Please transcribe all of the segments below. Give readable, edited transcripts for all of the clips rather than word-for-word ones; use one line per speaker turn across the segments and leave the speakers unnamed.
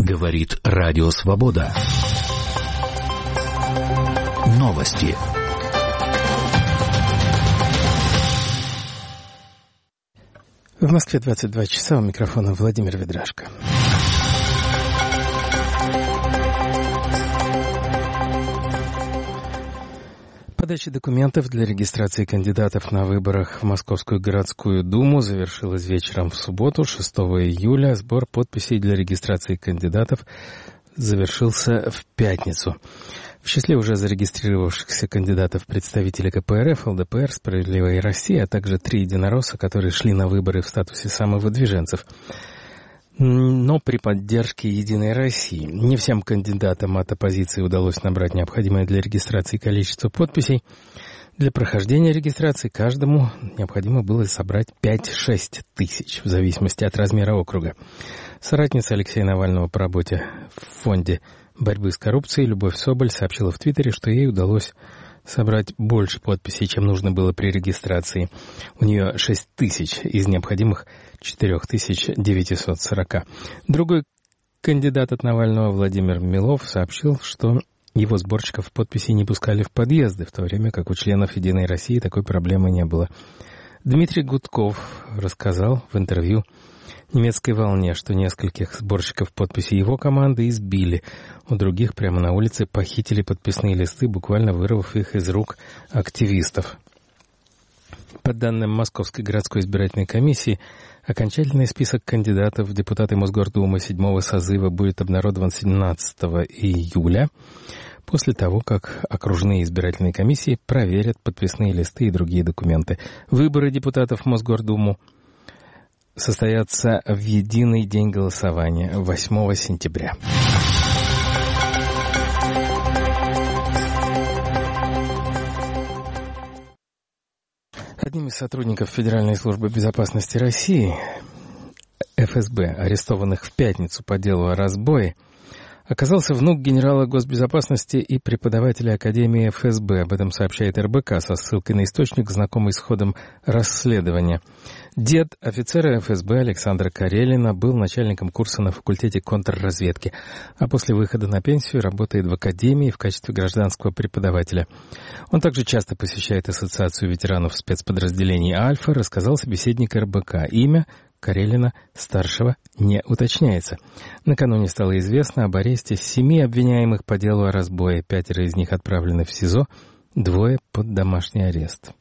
Говорит Радио Свобода. Новости.
В Москве 22 часа, у микрофона Владимир Ведрашко. Подача документов для регистрации кандидатов на выборах в Московскую городскую думу завершилась вечером в субботу, 6 июля. Сбор подписей для регистрации кандидатов завершился в пятницу. В числе уже зарегистрировавшихся кандидатов представители КПРФ, ЛДПР, «Справедливая Россия», а также 3 единоросса, которые шли на выборы в статусе самовыдвиженцев. Но при поддержке «Единой России». Не всем кандидатам от оппозиции удалось набрать необходимое для регистрации количество подписей. Для прохождения регистрации каждому необходимо было собрать 5-6 тысяч, в зависимости от размера округа. Соратница Алексея Навального по работе в фонде борьбы с коррупцией Любовь Соболь сообщила в Твиттере, что ей удалось собрать больше подписей, чем нужно было при регистрации. У нее 6 тысяч из необходимых 4940. Другой кандидат от Навального, Владимир Милов, сообщил, что его сборщиков подписей не пускали в подъезды, в то время как у членов «Единой России» такой проблемы не было. Дмитрий Гудков рассказал в интервью «Немецкой волне», что нескольких сборщиков подписей его команды избили. У других прямо на улице похитили подписные листы, буквально вырвав их из рук активистов. По данным Московской городской избирательной комиссии, окончательный список кандидатов в депутаты Мосгордумы 7-го созыва будет обнародован 17 июля, после того, как окружные избирательные комиссии проверят подписные листы и другие документы. Выборы депутатов в Мосгордуму состоятся в единый день голосования, 8 сентября. Одним из сотрудников Федеральной службы безопасности России, ФСБ, арестованных в пятницу по делу о разбое, оказался внук генерала госбезопасности и преподавателя Академии ФСБ. Об этом сообщает РБК со ссылкой на источник, знакомый с ходом расследования. Дед офицера ФСБ Александра Карелина был начальником курса на факультете контрразведки, а после выхода на пенсию работает в Академии в качестве гражданского преподавателя. Он также часто посещает Ассоциацию ветеранов спецподразделений «Альфа», рассказал собеседник РБК. Имя Карелина старшего не уточняется. Накануне стало известно об аресте 7 обвиняемых по делу о разбое. 5 из них отправлены в СИЗО, 2 под домашний арест.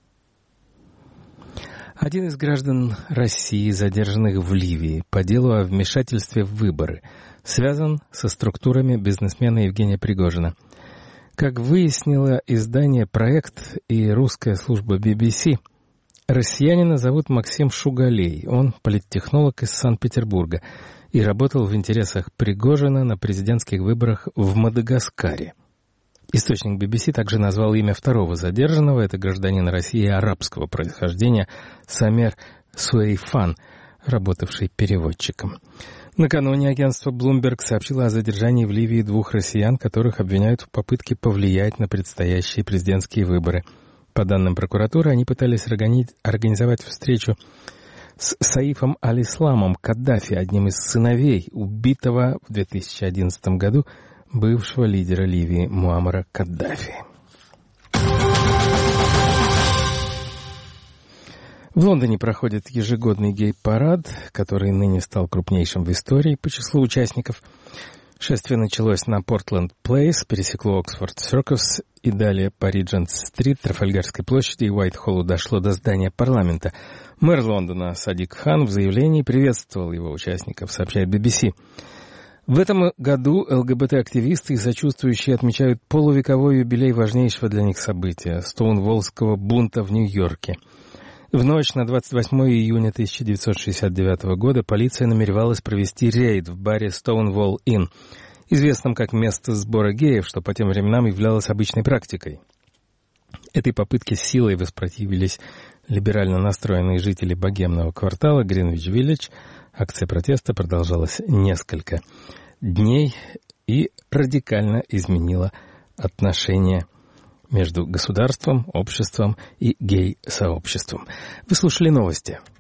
Один из граждан России, задержанных в Ливии по делу о вмешательстве в выборы, связан со структурами бизнесмена Евгения Пригожина. Как выяснило издание «Проект» и русская служба BBC, россиянина зовут Максим Шугалей. Он политтехнолог из Санкт-Петербурга и работал в интересах Пригожина на президентских выборах в Мадагаскаре. Источник BBC также назвал имя второго задержанного. Это гражданин России арабского происхождения Самер Суэйфан, работавший переводчиком. Накануне агентство Bloomberg сообщило о задержании в Ливии 2 россиян, которых обвиняют в попытке повлиять на предстоящие президентские выборы. По данным прокуратуры, они пытались организовать встречу с Саифом аль-Исламом Каддафи, одним из сыновей убитого в 2011 году бывшего лидера Ливии Муаммара Каддафи. В Лондоне проходит ежегодный гей-парад, который ныне стал крупнейшим в истории по числу участников. Шествие началось на Портленд-Плейс, пересекло Оксфорд-Серкус и далее по Риджент-стрит, Трафальгарской площади и Уайт-Холлу дошло до здания парламента. Мэр Лондона Садик Хан в заявлении приветствовал его участников, сообщает BBC. В этом году ЛГБТ-активисты и сочувствующие отмечают полувековой юбилей важнейшего для них события – Стоунволлского бунта в Нью-Йорке. В ночь на 28 июня 1969 года полиция намеревалась провести рейд в баре Stonewall Inn, известном как место сбора геев, что по тем временам являлось обычной практикой. Этой попытке силой воспротивились либерально настроенные жители богемного квартала Гринвич-Виллидж. Акция протеста продолжалась несколько дней и радикально изменила отношения между государством, обществом и гей-сообществом. Вы слушали новости.